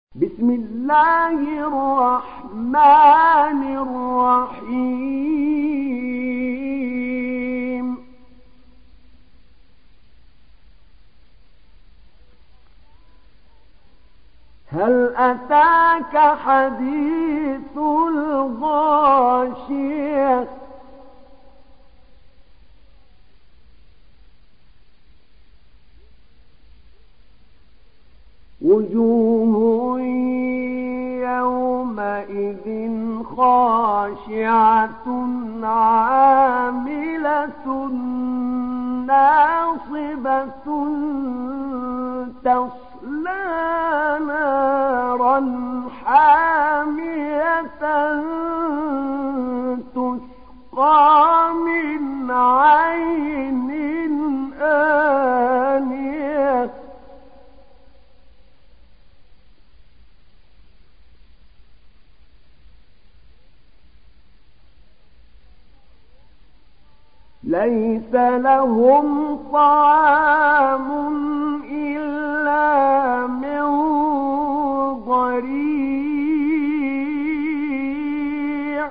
بسم الله الرحمن الرحيم. هل أتاك حديث الغاشية؟ وجوه يومئذ خاشعة عاملة ناصبة تصلى نارا حامية تسقى من عين آنية ليس لهم طعام إلا من ضريع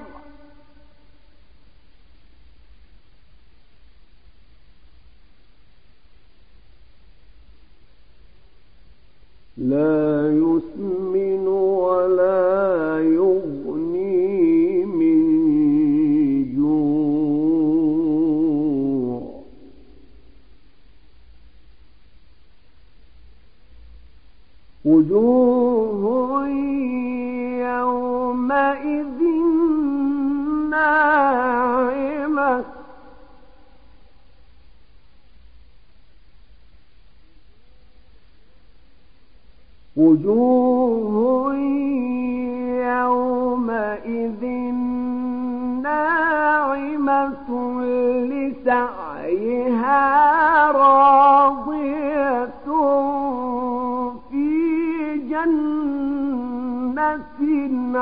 لا يسمن ولا يغني من جوع. وجوه يومئذ ناعمة وجوه يومئذ ناعمة لسعيها راضية في جنة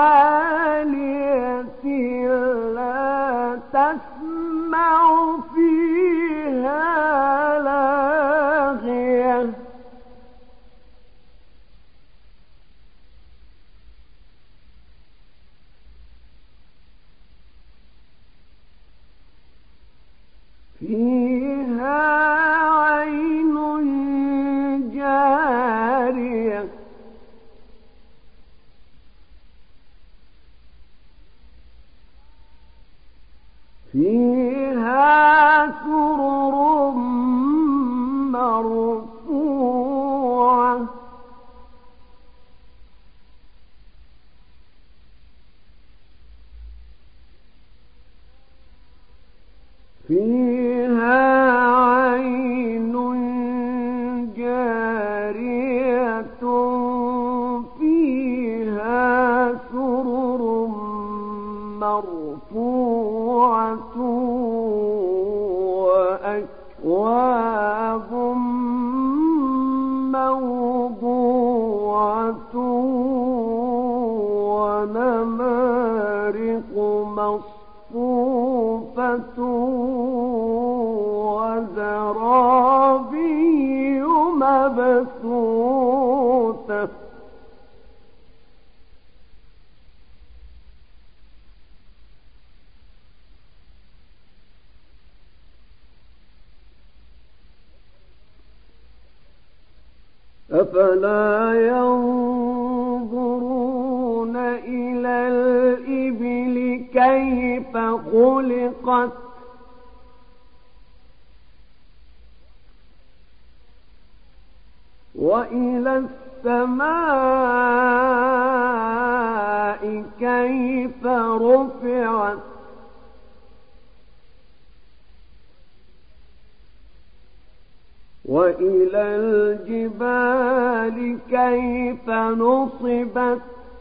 عالية لا تسمع فيها لاغية فيها عين جارية فيها سرر مرفوعة فيها عين جارية فيها سرر مرفوعة وأكواب موضوعة ونمارق مصفوفة وزرابي مبثوثة أفلا ينظرون إلى الإبل كيف خلقت وإلى السماء كيف رفعت وإلى الجبال كيف نصبت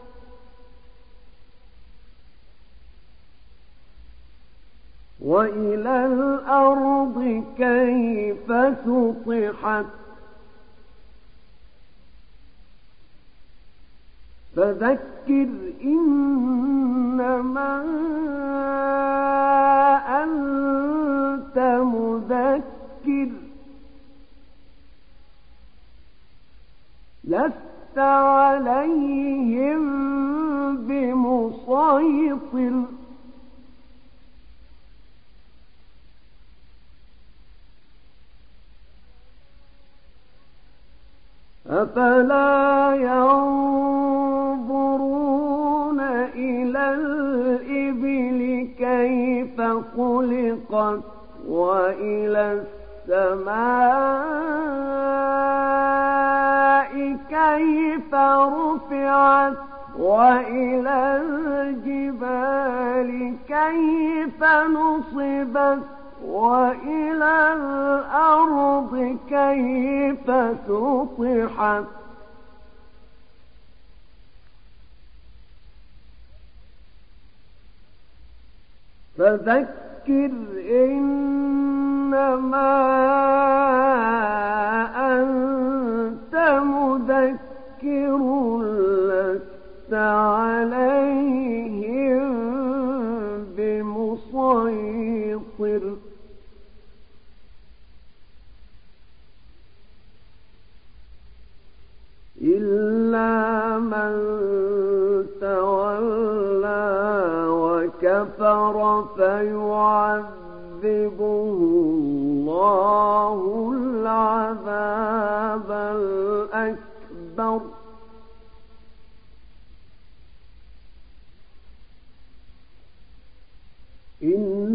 وإلى الأرض كيف سطحت فذكر إنما أنت مذكر لست عليهم بمسيطر أفلا ينظرون إلى الإبل كيف خلقت وإلى السماء كيف رفعت وإلى الجبال كيف نصبت وإلى الأرض كيف سطحت فذكر إنما أنت مذكر لست عليهم بمسيطر إلا من تولى وكفر فيعذبه الله العذاب الأكبر إن